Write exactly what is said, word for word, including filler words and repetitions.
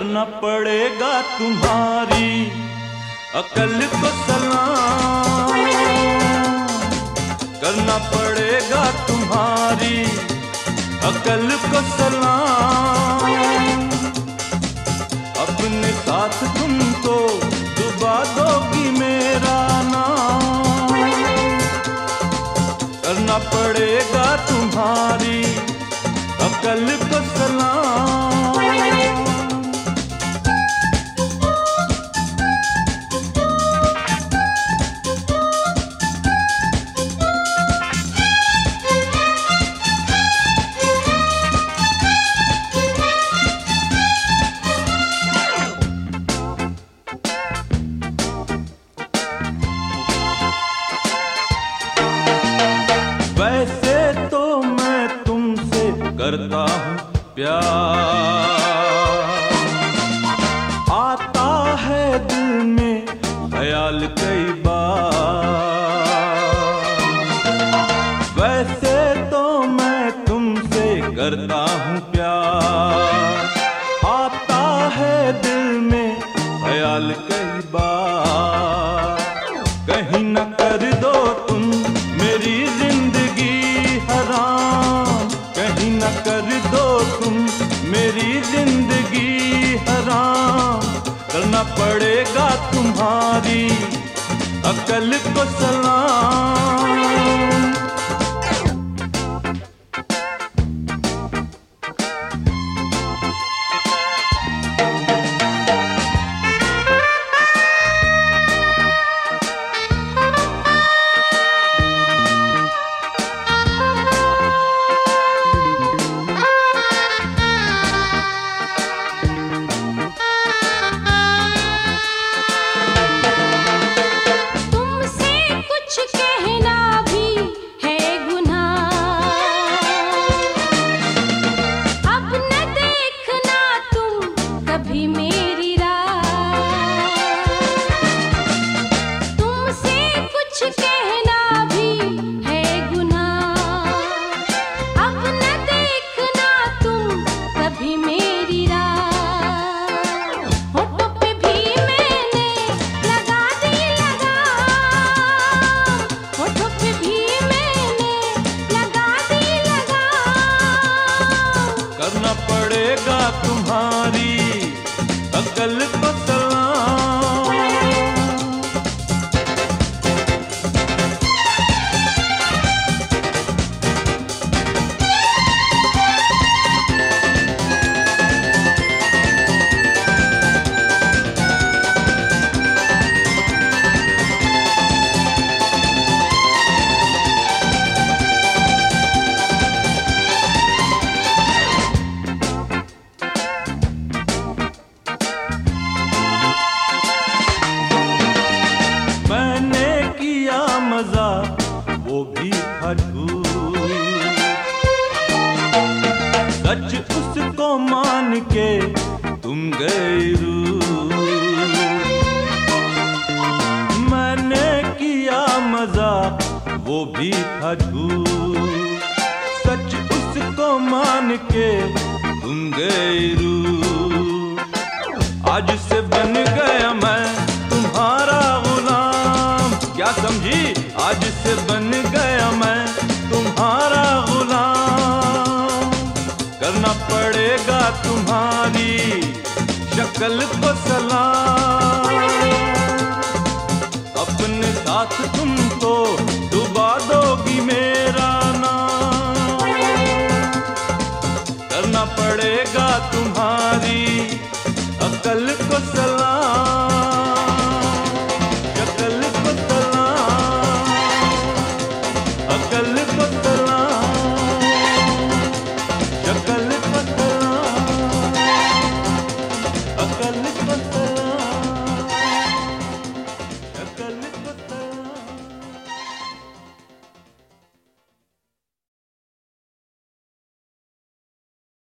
करना पड़ेगा तुम्हारी अकल को सलाम, करना पड़ेगा तुम्हारी अकल को सलाम। अपने साथ तुम तो डुबा दोगी मेरा नाम, करना पड़ेगा तुम्हारी अकल को सलाम। वैसे तो मैं तुमसे करता हूँ प्यार, आता है दिल में ख्याल कई बार। वैसे तो मैं तुमसे करता हूँ प्यार, आता है दिल में ख्याल कई बार। कहीं न कर दो तुम मेरी जिंदगी हराम, कहीं न कर दो तुम मेरी जिंदगी हराम। करना पड़ेगा तुम्हारी अकल को सलाम। करना पड़ेगा तुम्हारी अकल को सलाम। मैंने किया मजा वो भी था झूठ, सच उसको मान के तुम गए रूठ। मैंने किया मजा वो भी था झूठ, सच उसको मान के तुम गए रूठ। आज से बन गया मैं तुम्हारा गुलाम, क्या समझी? आज से बन गया मैं तुम्हारा गुलाम। करना पड़ेगा तुम्हारी शक्ल को सलाम। अपने साथ तुम तो डुबा दोगी मेरा नाम, करना पड़ेगा तुम्हारी अकल को सलाम।